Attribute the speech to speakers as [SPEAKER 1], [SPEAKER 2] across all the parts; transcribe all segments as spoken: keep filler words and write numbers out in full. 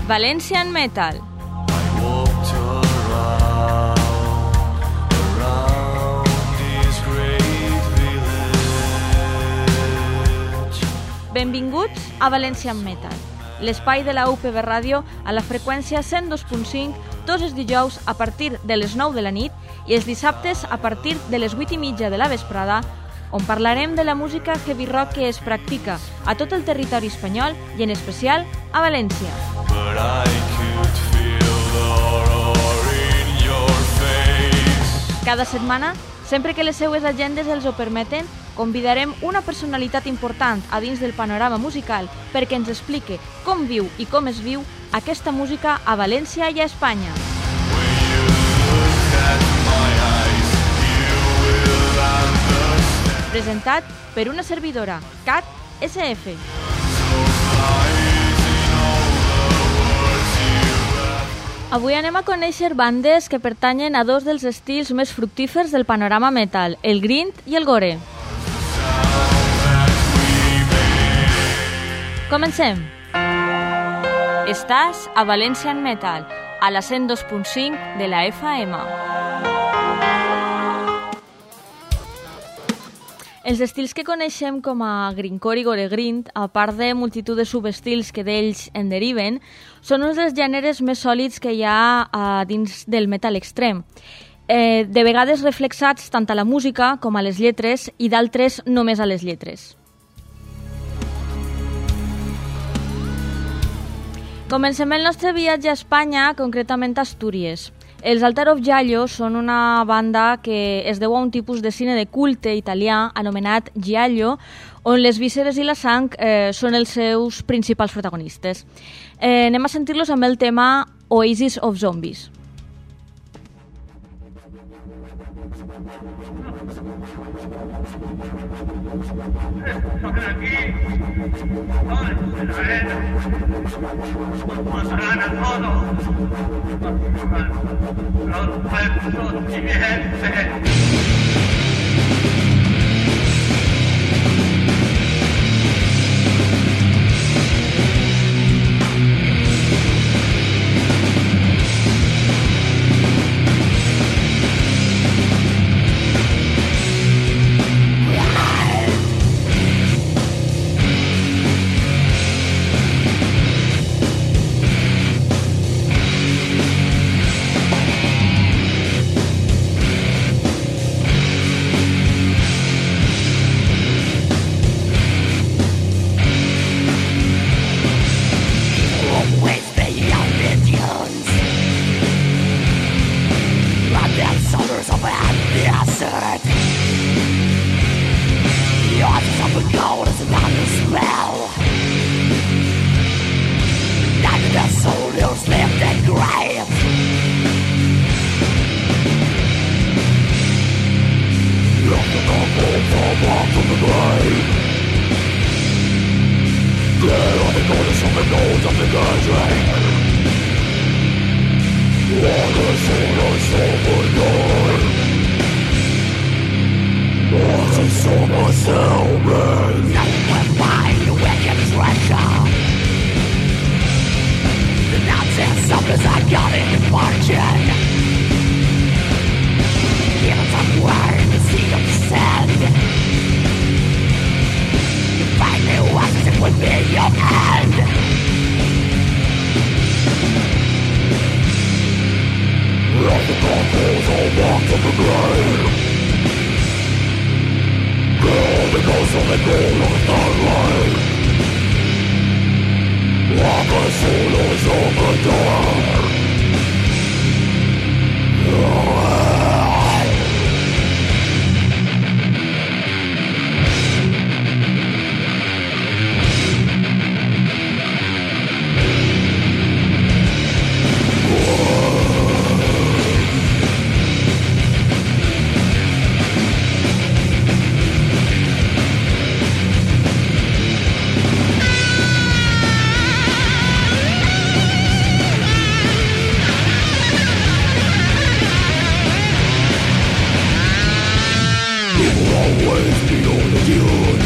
[SPEAKER 1] Valencian Metal. Benvinguts a Valencian Metal, l'espai de la U P B Ràdio a la freqüència cent dos punt cinc tots els dijous a partir de les nou de la nit i els dissabtes a partir de les vuit i mitja de la vesprada, on parlarem de la música heavy rock que es practica a tot el territori espanyol i en especial a València. Cada setmana, sempre que les seues agendes els ho permeten, convidarem una personalitat important a dins del panorama musical perquè ens explique com viu i com es viu aquesta música a València i a Espanya. Presentat per una servidora, Cat S F. Avui anem a conèixer bandes que pertanyen a dos dels estils més fructífers del panorama metal, el grind i el gore. Comencem! Estàs a Valencian Metal, a la cent dos punt cinc de la F M. Els estils que coneixem com a grindcore i gore grind, a part de multitud de subestils que d'ells en deriven, són uns dels gèneres més sòlids que hi ha a dins del metal extrem. Eh, de vegades reflexats tant a la música com a les lletres i d'altres només a les lletres. Comencem el nostre viatge a Espanya, concretament a Astúries. Els Altar of Giallo són una banda que es deu a un tipus de cine de culte italià anomenat Giallo, on les vísceres i la sang eh, són els seus principals protagonistes. Eh, anem a sentir-los amb el tema Oasis of Zombies.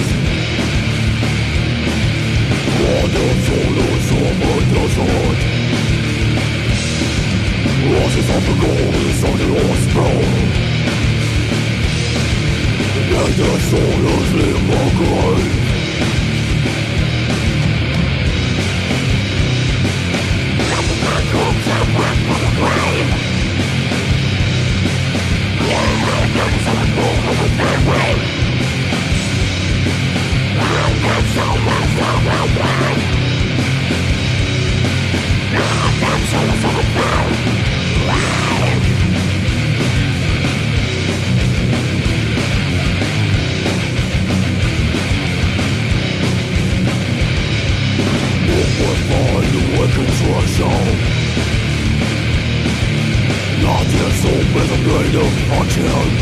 [SPEAKER 2] Solo somos nosotros. Roses of the gold, soldier or sprawl. And the soldiers live more grave. Let the man come down back from the grave. Yeah, the guns of the moon of the third wave. And the soldiers of the wave. And the soldiers of the third wave. Was by the wicked treasure. Not yet so with a blade of fortune.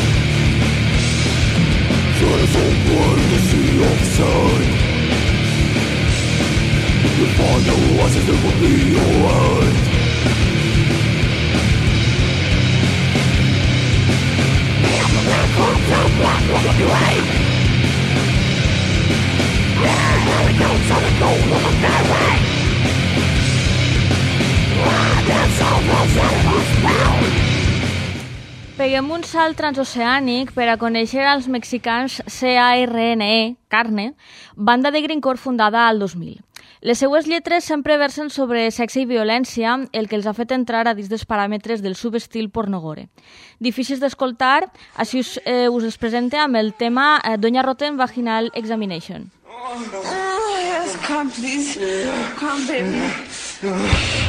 [SPEAKER 2] Says over the sea of sand. You find the oasis that will be your end. The man comes out black from the grave. Yeah, the goats of the gold of the fairway. That's all those animals found.
[SPEAKER 1] Peguem un salt transoceànic per a conèixer els mexicans CARNE, Carne, banda de greencore fundada al dos mil. Les seues lletres sempre versen sobre sexe i violència, el que els ha fet entrar a dins dels paràmetres del subestil pornogore. Difícils d'escoltar, així us, eh, us es presenta amb el tema eh, Doña Rotten Vaginal Examination.
[SPEAKER 3] Oh, yes, come, please. Come, baby.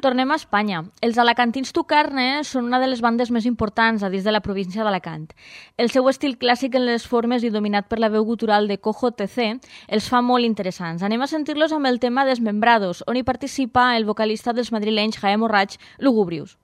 [SPEAKER 1] Tornem a Espanya. Els alacantins Tucarne són una de les bandes més importants a dins de la província d'Alacant. El seu estil clàssic en les formes i dominat per la veu gutural de Cojo T C els fa molt interessants. Anem a sentir-los amb el tema Desmembrados, on hi participa el vocalista dels madrilenys Jaime Orraig, Lugubrius.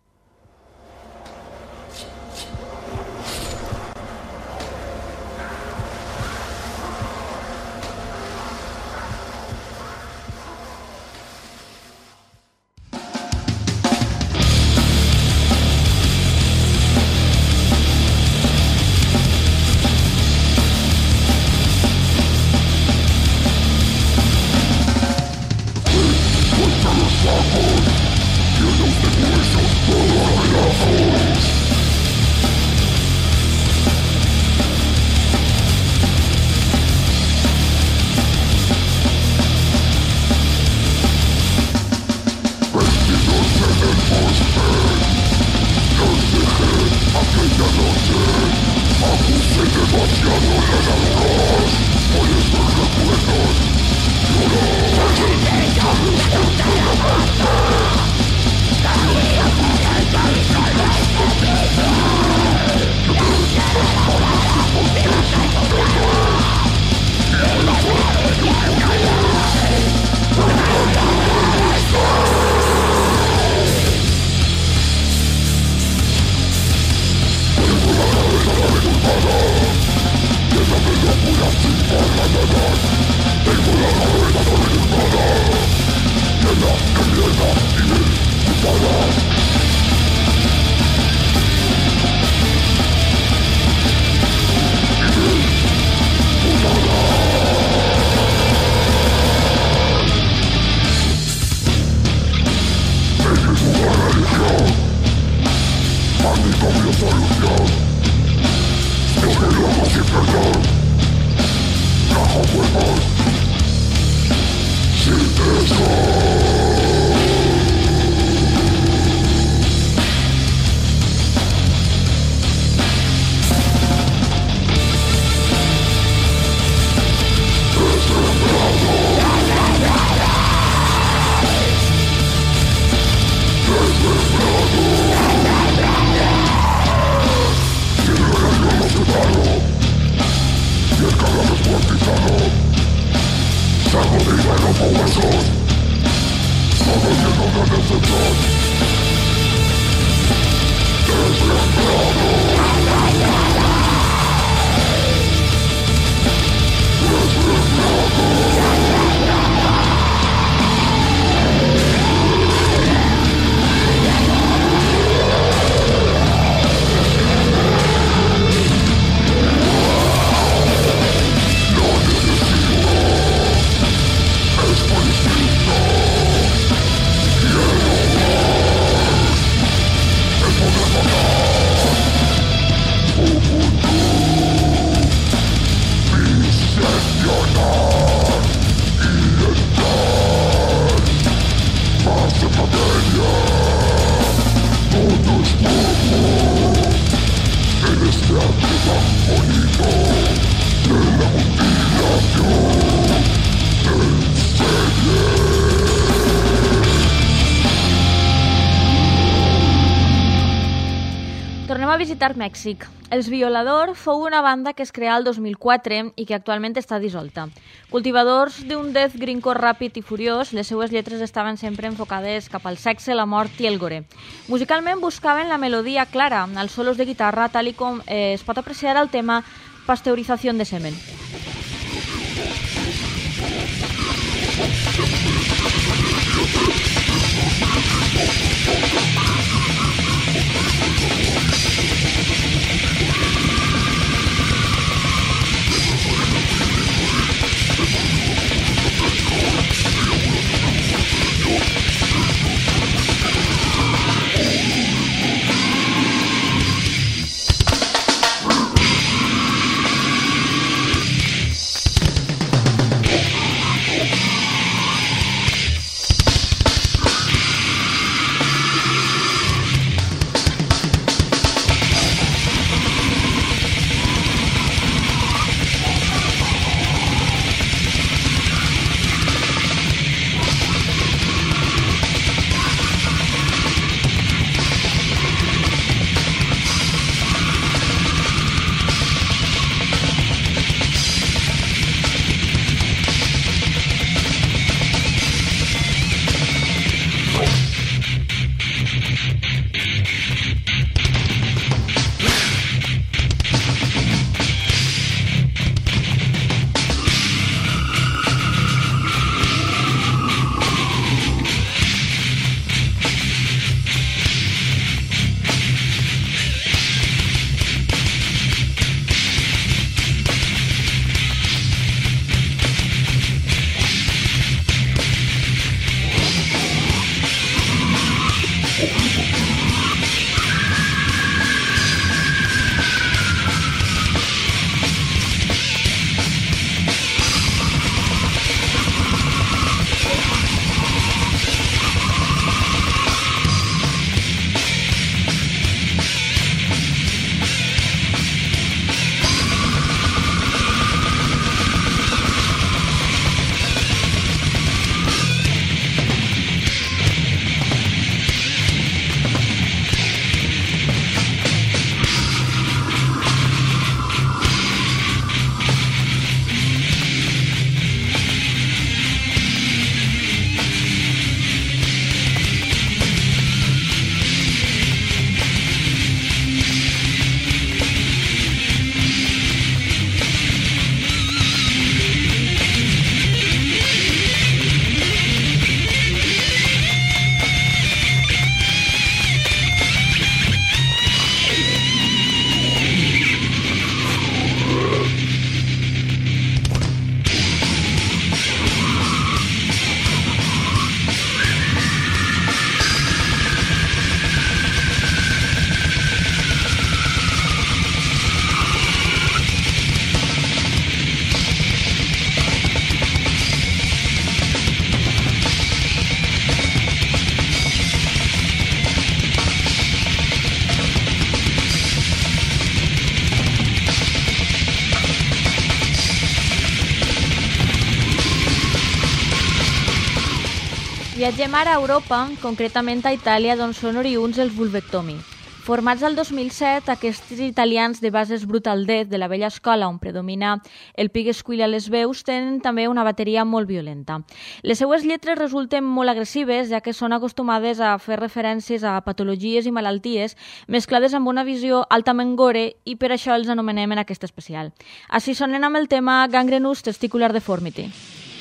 [SPEAKER 1] Visitar Mèxic. Els Violador fou una banda que es creà el dos mil quatre i que actualment està dissolta. Cultivadors d'un death grindcore ràpid i furiós, les seues lletres estaven sempre enfocades cap al sexe, la mort i el gore. Musicalment buscaven la melodia clara, els solos de guitarra, tal i com eh, es pot apreciar al tema Pasteurizació de semen. Viatgem ara a Europa, concretament a Itàlia, d'on són oriünds els Vulvectomi. Formats el dos mil set, aquests italians de bases Brutal Death de la vella escola on predomina el pig squeal a les veus tenen també una bateria molt violenta. Les seues lletres resulten molt agressives, ja que són acostumades a fer referències a patologies i malalties mesclades amb una visió altament gore i per això els anomenem en aquest especial. Així sonen amb el tema Gangrenous Testicular Deformity.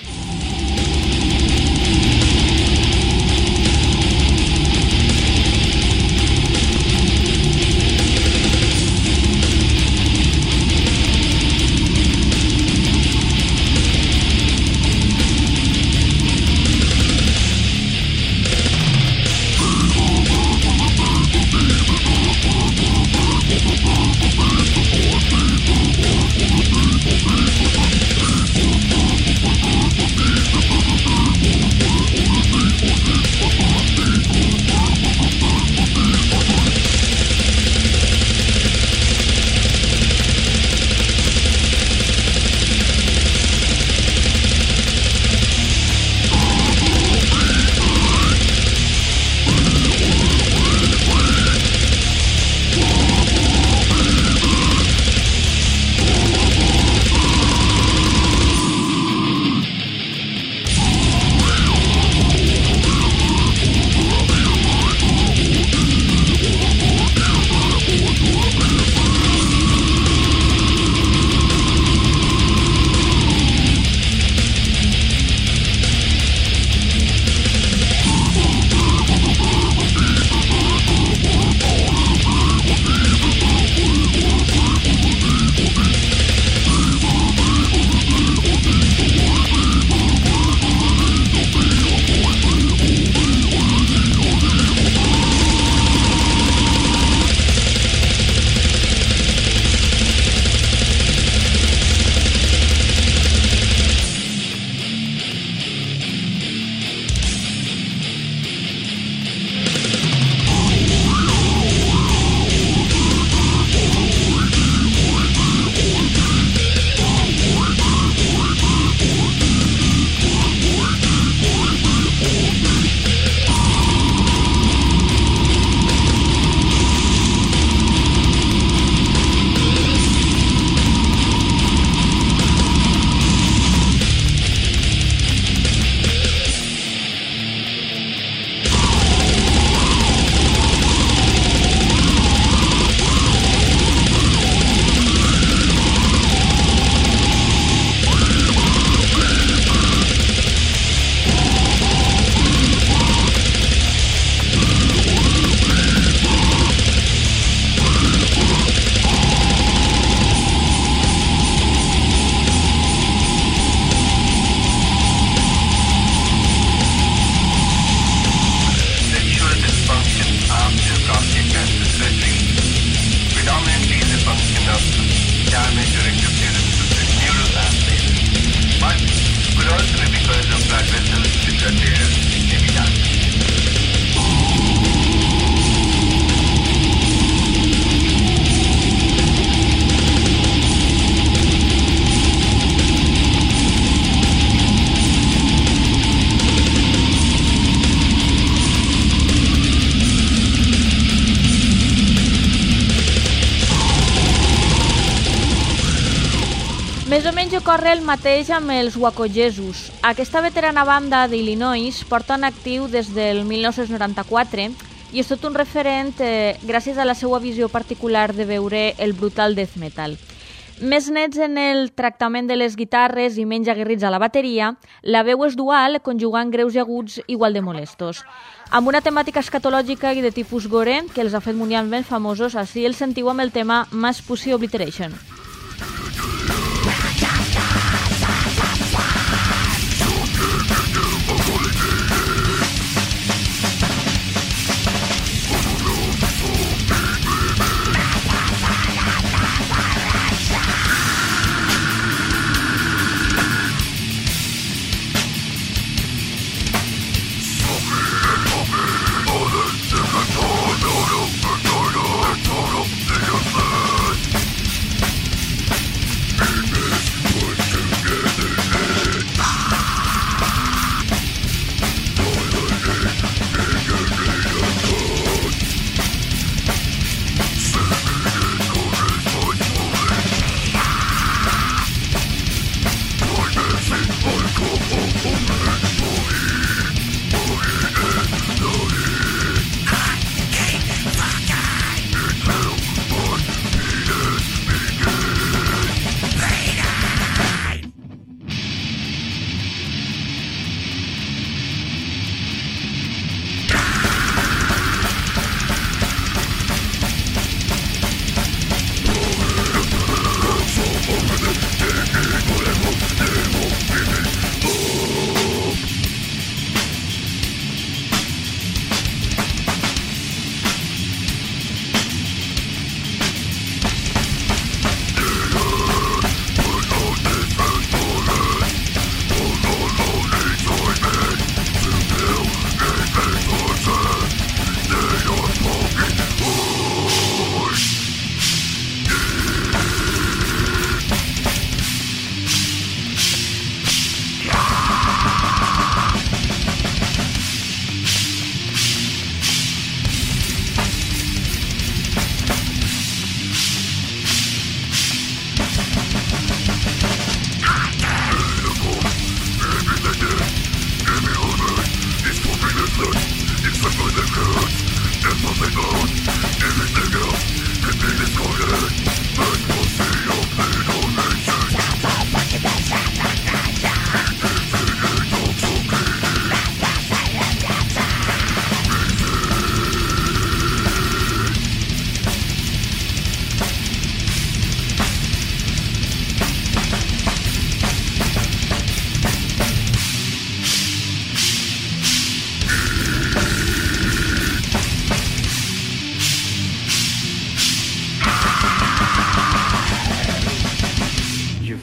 [SPEAKER 1] Més o menys ocorre el mateix amb els Waco-Jesus. Aquesta veterana banda d'Illinois porta en actiu des del mil nou-cents noranta-quatre i és tot un referent eh, gràcies a la seva visió particular de veure el brutal death metal. Més nets en el tractament de les guitarres i menys aguerrits a la bateria, la veu és dual, conjugant greus i aguts igual de molestos. Amb una temàtica escatològica i de tipus gore que els ha fet mundialment famosos, així el sentiu amb el tema Mass Pussy Obliteration.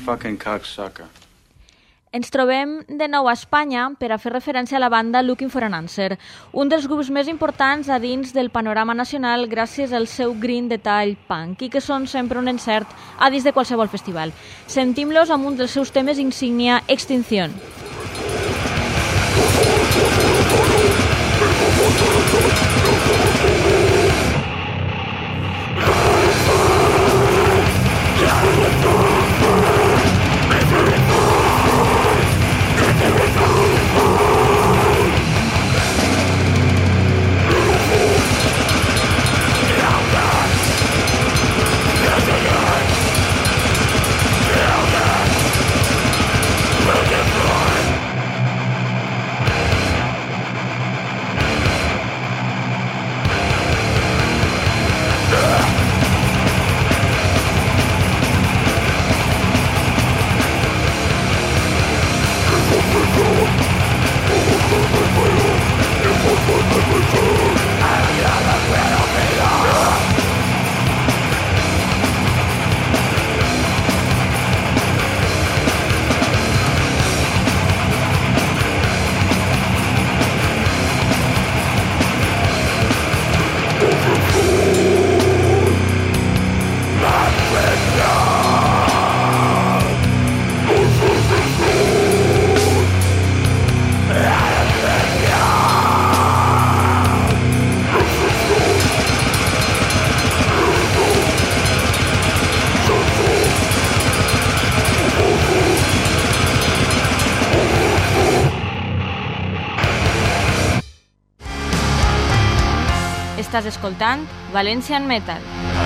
[SPEAKER 4] fucking cocksucker.
[SPEAKER 1] Ens trobem de nou a Espanya per a fer referència a la banda Looking for an Answer, un dels grups més importants a dins del panorama nacional gràcies al seu green detall punk i que són sempre un encert a dins de qualsevol festival. Sentim-los amb un dels seus temes insignia, Extinción. Estàs escoltant Valencian Metal.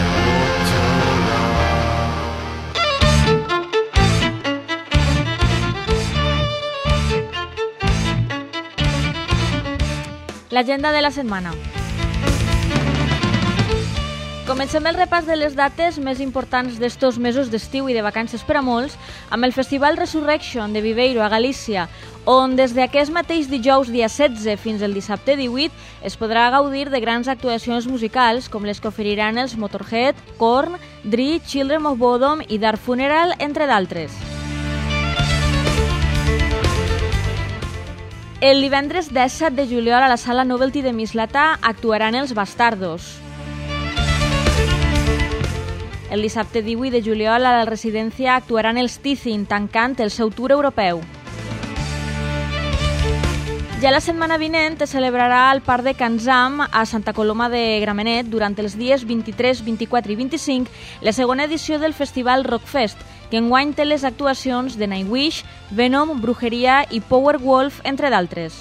[SPEAKER 1] L'agenda de la setmana. Comencem el repàs de les dates més importants d'estos mesos d'estiu i de vacances per a molts amb el Festival Resurrection de Viveiro a Galícia, on des d'aquest mateix dijous dia setze fins al dissabte divuit es podrà gaudir de grans actuacions musicals com les que oferiran els Motorhead, Korn, Dre, Children of Bodom i Dark Funeral, entre d'altres. El divendres disset de juliol a la Sala Novelty de Mislata actuaran els Bastardos. El dissabte divuit de juliol a la residència actuaran els Teething, tancant el seu tour europeu. Ja la setmana vinent es celebrarà al Parc de Can Zam a Santa Coloma de Gramenet durant els dies vint-i-tres, vint-i-quatre i vint-i-cinc la segona edició del Festival Rockfest, que enguany té les actuacions de Nightwish, Venom, Brujeria i Powerwolf, entre d'altres.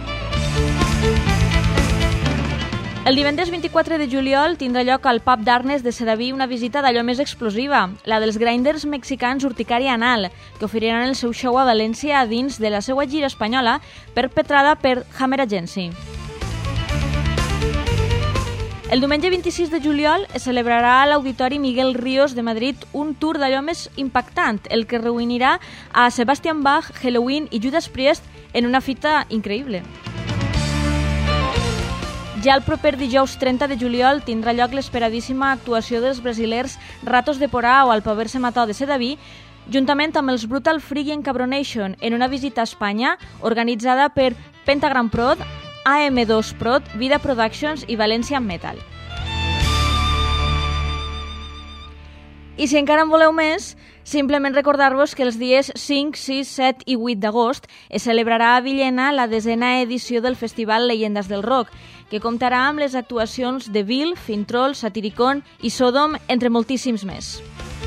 [SPEAKER 1] El divendres vint-i-quatre de juliol tindrà lloc al Pub Darkness de Sedaví una visita d'allò més explosiva, la dels grinders mexicans Urticària Anal, que oferiran el seu show a València a dins de la seva gira espanyola perpetrada per Hammer Agency. El diumenge vint-i-sis de juliol es celebrarà a l'Auditori Miguel Ríos de Madrid un tour d'allò més impactant, el que reunirà a Sebastian Bach, Helloween i Judas Priest en una fita increïble. Ja el proper dijous trenta de juliol tindrà lloc l'esperadíssima actuació dels brasilers Ratos de Porà o Alpaverse Mató de Sedaví, juntament amb els Brutal Freak i Encabronation, en una visita a Espanya organitzada per Pentagram Prod, A M dos Prod, Vida Productions i Valencian Metal. I si encara en voleu més, simplement recordar-vos que els dies cinc, sis, set i vuit d'agost es celebrarà a Villena la desena edició del Festival Llegendes del Rock, que comptarà amb les actuacions de Bill, Fintroll, Satiricon i Sodom, entre moltíssims més.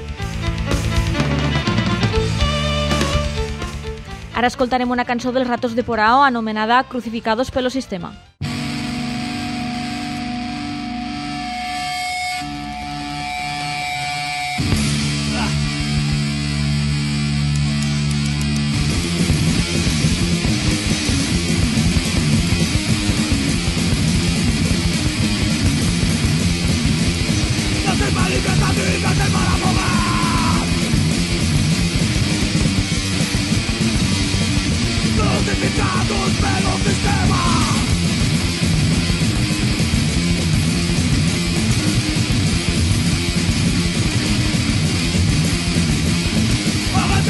[SPEAKER 1] Ara escoltarem una cançó dels Ratos de Porà anomenada Crucificados pelo Sistema.
[SPEAKER 2] Crucificados pelo sistema. Avanzamos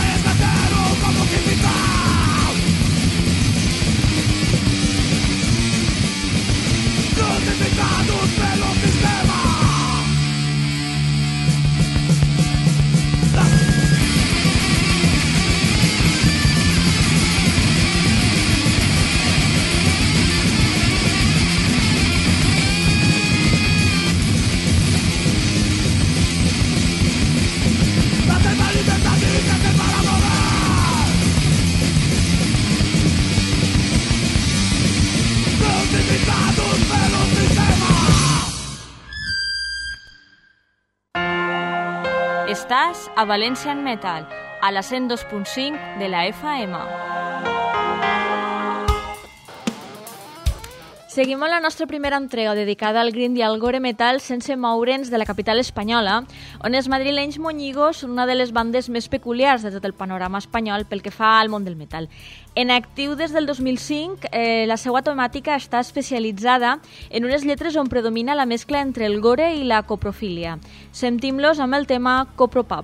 [SPEAKER 1] Estàs a València en Metal, a la cent dos punt cinc de la F M. Seguim amb la nostra primera entrega dedicada al grind i al gore metal sense moure'ns de la capital espanyola, on els madrilenys Moñigos són una de les bandes més peculiars de tot el panorama espanyol pel que fa al món del metal. En actiu des del dos mil cinc, eh, la seva temàtica està especialitzada en unes lletres on predomina la mescla entre el gore i la coprofília. Sentim-los amb el tema Copropub.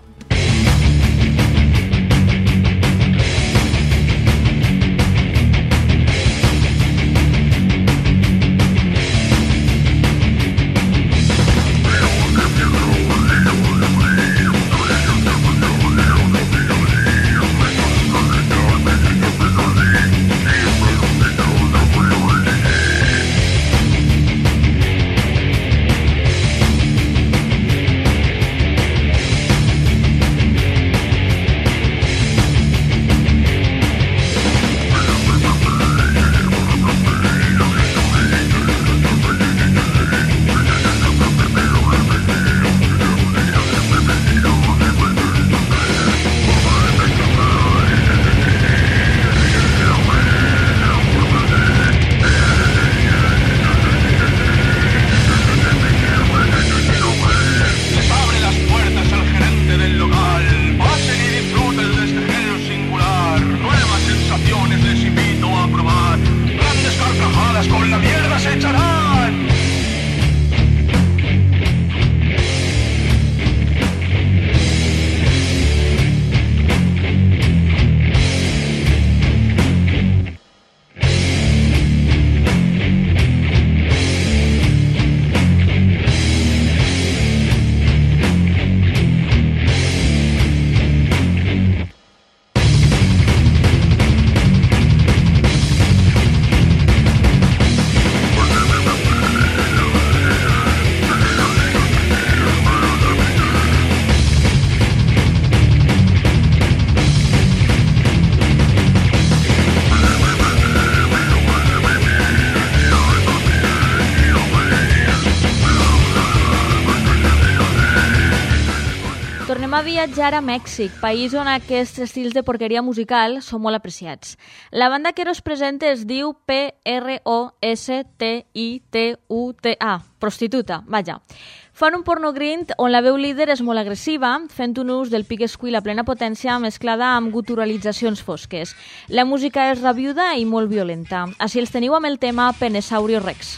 [SPEAKER 1] Tornem a viatjar a Mèxic, país on aquests estils de porqueria musical són molt apreciats. La banda que us presenta es diu P R O S T I T U T A, prostituta, vaja. Fan un porno grind on la veu líder és molt agressiva, fent un ús del pic squeal a plena potència mesclada amb guturalitzacions fosques. La música és rabiuda i molt violenta. Així els teniu amb el tema Penesaurio Rex.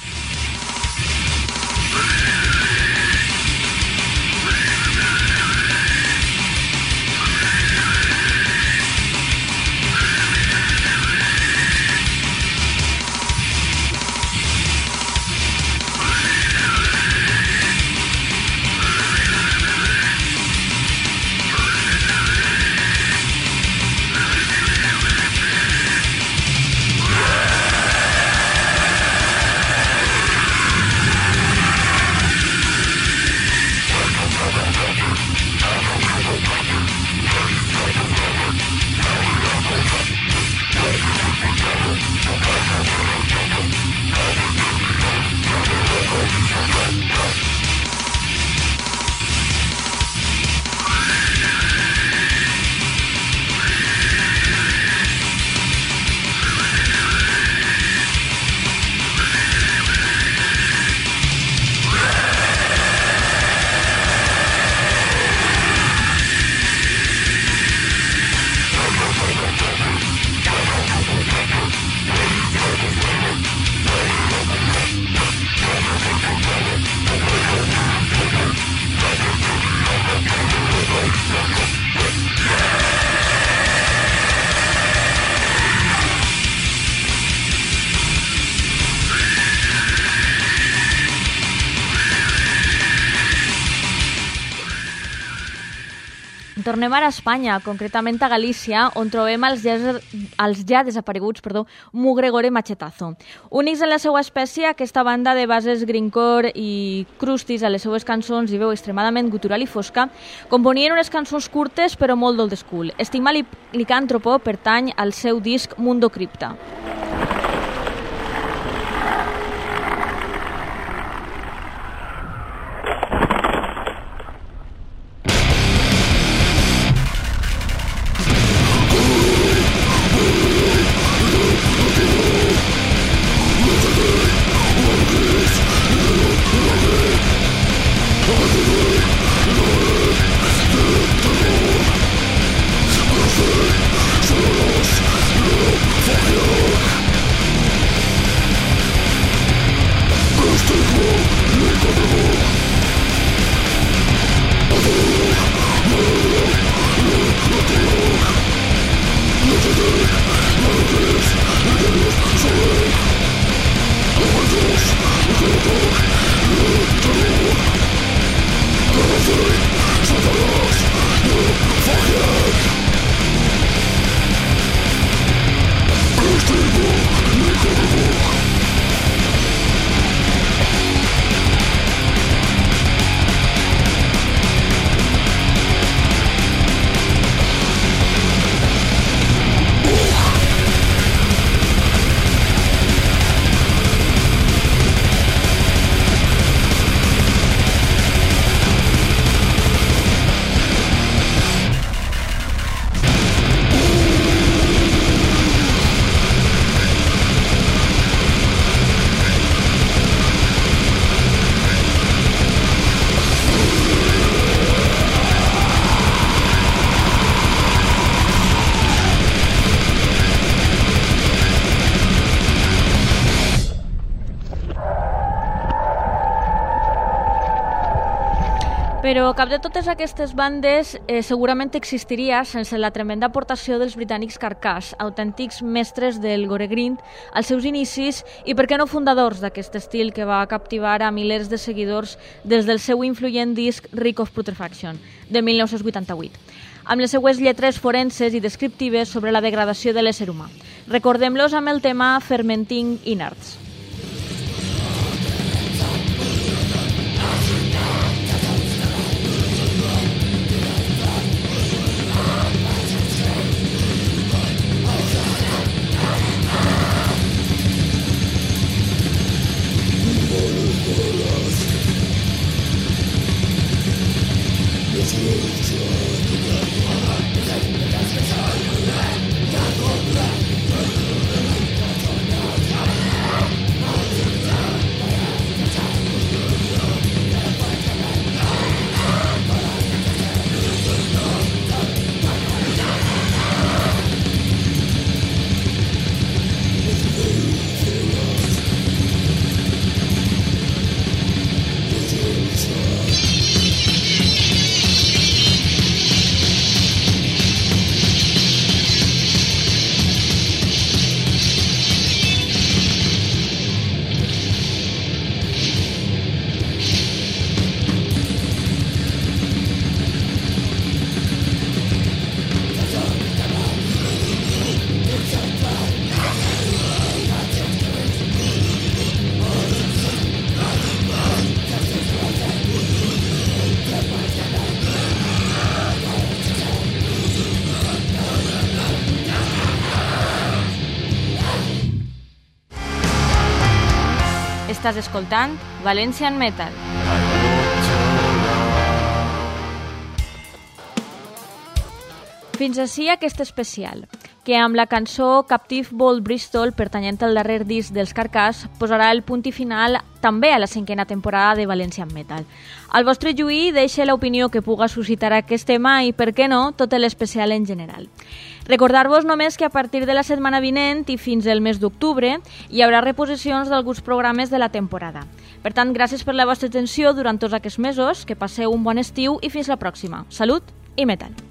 [SPEAKER 1] Tornem ara a Espanya, concretament a Galícia, on trobem els ja, els ja desapareguts perdó, Mugre-Gore Machetazo. Únics en la seva espècie, aquesta banda de bases grindcore i crustis a les seues cançons i veu extremadament gutural i fosca, componien unes cançons curtes però molt d'old school. Estigma Licàntropo pertany al seu disc Mundo Cripta. Però cap de totes aquestes bandes eh, segurament existiria sense la tremenda aportació dels britànics Carcass, autèntics mestres del gore grind als seus inicis i, per què no, fundadors d'aquest estil que va captivar a milers de seguidors des del seu influent disc Reek of Putrefaction, de mil nou-cents vuitanta-vuit, amb les seues lletres forenses i descriptives sobre la degradació de l'ésser humà. Recordem-los amb el tema Fermenting Innards. Estàs escoltant Valencian Metal. Fins ací aquest especial, que amb la cançó Captive Bold Bristol, pertanyent al darrer disc dels Carcass, posarà el punt i final també a la cinquena temporada de Valencian Metal. Al vostre lluir deixe l'opinió que puga suscitar aquest tema i, per què no, tot l'especial en general. Recordar-vos només que a partir de la setmana vinent i fins al mes d'octubre hi haurà reposicions d'alguns programes de la temporada. Per tant, gràcies per la vostra atenció durant tots aquests mesos, que passeu un bon estiu i fins la pròxima. Salut i metal!